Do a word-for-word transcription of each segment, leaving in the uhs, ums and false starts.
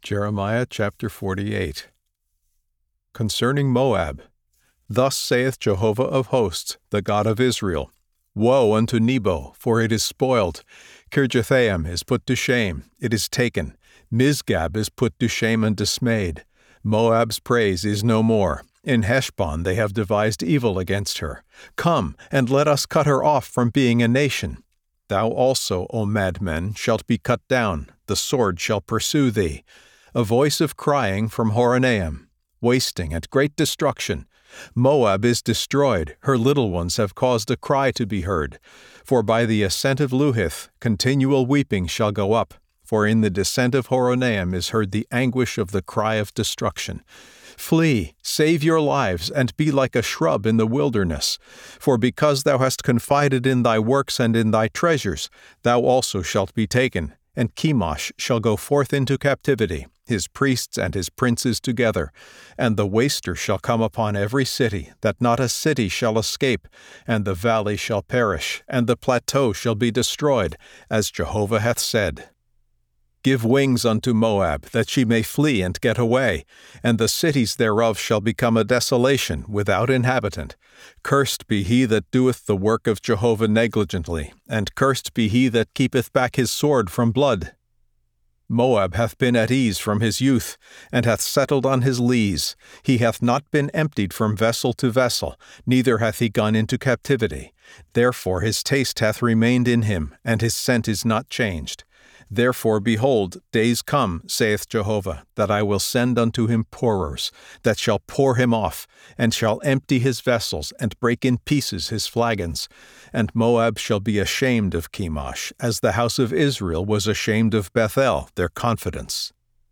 Jeremiah chapter forty-eight. Concerning Moab, thus saith Jehovah of hosts, the God of Israel, Woe unto Nebo, for it is spoiled. Kirjathaim is put to shame, it is taken. Mizgab is put to shame and dismayed. Moab's praise is no more. In Heshbon they have devised evil against her. Come, and let us cut her off from being a nation. Thou also, O madmen, shalt be cut down, the sword shall pursue thee. A voice of crying from Horonaim, wasting and great destruction. Moab is destroyed, her little ones have caused a cry to be heard. For by the ascent of Luhith continual weeping shall go up, for in the descent of Horonaim is heard the anguish of the cry of destruction. Flee, save your lives, and be like a shrub in the wilderness. For because thou hast confided in thy works and in thy treasures, thou also shalt be taken, and Chemosh shall go forth into captivity, his priests and his princes together. And the waster shall come upon every city, that not a city shall escape, and the valley shall perish, and the plateau shall be destroyed, as Jehovah hath said. Give wings unto Moab, that she may flee and get away, and the cities thereof shall become a desolation, without inhabitant. Cursed be he that doeth the work of Jehovah negligently, and cursed be he that keepeth back his sword from blood. Moab hath been at ease from his youth, and hath settled on his lees. He hath not been emptied from vessel to vessel, neither hath he gone into captivity. Therefore his taste hath remained in him, and his scent is not changed. Therefore, behold, days come, saith Jehovah, that I will send unto him pourers, that shall pour him off, and shall empty his vessels, and break in pieces his flagons. And Moab shall be ashamed of Chemosh, as the house of Israel was ashamed of Bethel, their confidence.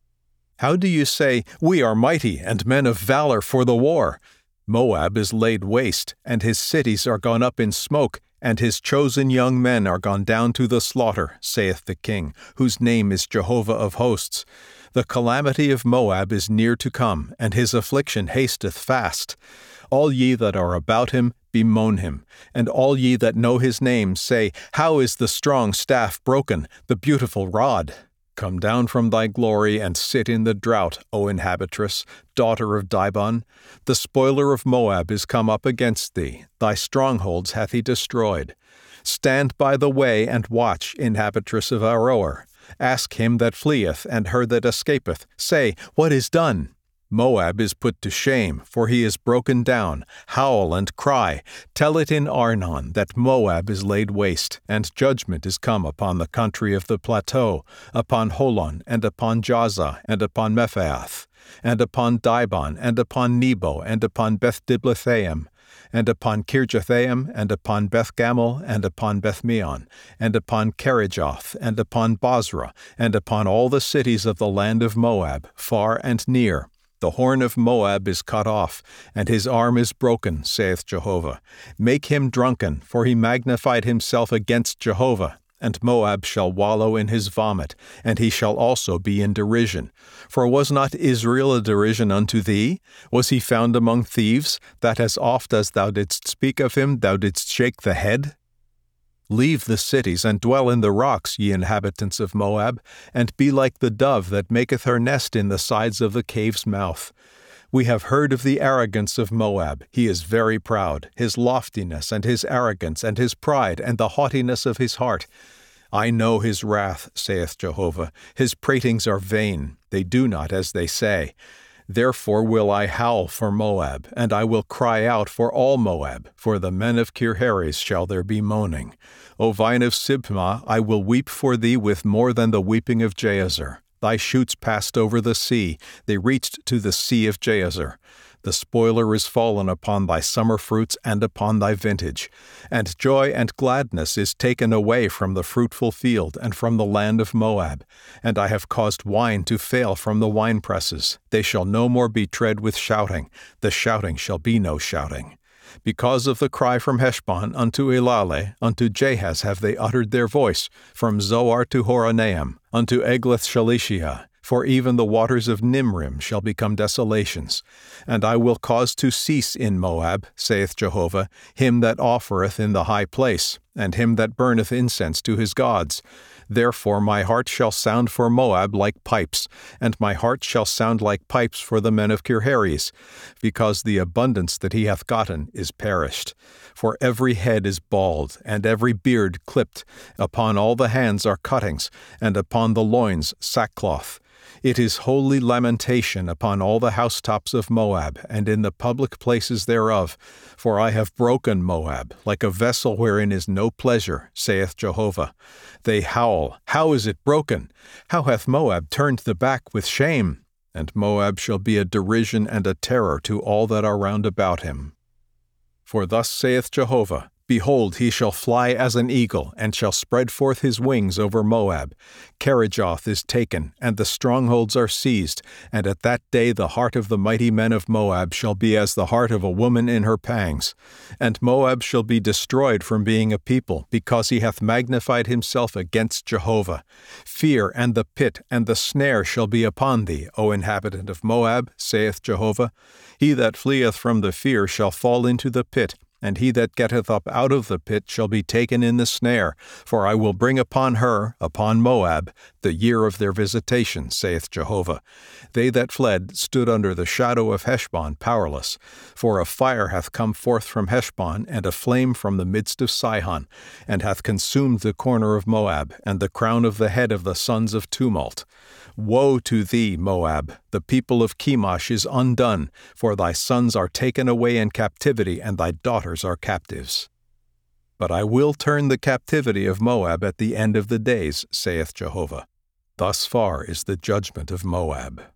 How do you say, We are mighty, and men of valor for the war? Moab is laid waste, and his cities are gone up in smoke, and his chosen young men are gone down to the slaughter, saith the King, whose name is Jehovah of hosts. The calamity of Moab is near to come, and his affliction hasteth fast. All ye that are about him, bemoan him, and all ye that know his name say, How is the strong staff broken, the beautiful rod? Come down from thy glory, and sit in the drought, O inhabitress, daughter of Dibon. The spoiler of Moab is come up against thee, thy strongholds hath he destroyed. Stand by the way, and watch, inhabitress of Aroer. Ask him that fleeth, and her that escapeth, say, What is done? Moab is put to shame, for he is broken down. Howl and cry. Tell it in Arnon that Moab is laid waste, and judgment is come upon the country of the plateau, upon Holon, and upon Jazza, and upon Mephaath, and upon Dibon, and upon Nebo, and upon Beth-diblathaim, and upon Kirjathaim, and upon Beth-gamel, and upon Beth-meon, and upon Kerijoth, and upon Bozrah, and upon all the cities of the land of Moab, far and near. The horn of Moab is cut off, and his arm is broken, saith Jehovah. Make him drunken, for he magnified himself against Jehovah. And Moab shall wallow in his vomit, and he shall also be in derision. For was not Israel a derision unto thee? Was he found among thieves, that as oft as thou didst speak of him, thou didst shake the head? Leave the cities, and dwell in the rocks, ye inhabitants of Moab, and be like the dove that maketh her nest in the sides of the cave's mouth. We have heard of the arrogance of Moab. He is very proud, his loftiness, and his arrogance, and his pride, and the haughtiness of his heart. I know his wrath, saith Jehovah. His pratings are vain. They do not as they say. Therefore will I howl for Moab, and I will cry out for all Moab, for the men of Kirheres shall there be moaning. O vine of Sibmah, I will weep for thee with more than the weeping of Jazer. Thy shoots passed over the sea, they reached to the sea of Jazer. The spoiler is fallen upon thy summer fruits and upon thy vintage. And joy and gladness is taken away from the fruitful field and from the land of Moab. And I have caused wine to fail from the winepresses. They shall no more be tread with shouting. The shouting shall be no shouting. Because of the cry from Heshbon unto Elale, unto Jahaz have they uttered their voice, from Zoar to Horonaim, unto Eglath-Shalishiah. For even the waters of Nimrim shall become desolations. And I will cause to cease in Moab, saith Jehovah, him that offereth in the high place, and him that burneth incense to his gods. Therefore my heart shall sound for Moab like pipes, and my heart shall sound like pipes for the men of Kirhares, because the abundance that he hath gotten is perished. For every head is bald, and every beard clipped, upon all the hands are cuttings, and upon the loins sackcloth. It is holy lamentation upon all the housetops of Moab, and in the public places thereof. For I have broken Moab, like a vessel wherein is no pleasure, saith Jehovah. They howl, How is it broken? How hath Moab turned the back with shame? And Moab shall be a derision and a terror to all that are round about him. For thus saith Jehovah, Behold, he shall fly as an eagle, and shall spread forth his wings over Moab. Kerijoth is taken, and the strongholds are seized, and at that day the heart of the mighty men of Moab shall be as the heart of a woman in her pangs. And Moab shall be destroyed from being a people, because he hath magnified himself against Jehovah. Fear and the pit and the snare shall be upon thee, O inhabitant of Moab, saith Jehovah. He that fleeth from the fear shall fall into the pit, and he that getteth up out of the pit shall be taken in the snare, for I will bring upon her, upon Moab, the year of their visitation, saith Jehovah. They that fled stood under the shadow of Heshbon powerless, for a fire hath come forth from Heshbon, and a flame from the midst of Sihon, and hath consumed the corner of Moab, and the crown of the head of the sons of tumult. Woe to thee, Moab! The people of Chemosh is undone, for thy sons are taken away in captivity, and thy daughters are captives. But I will turn the captivity of Moab at the end of the days, saith Jehovah. Thus far is the judgment of Moab.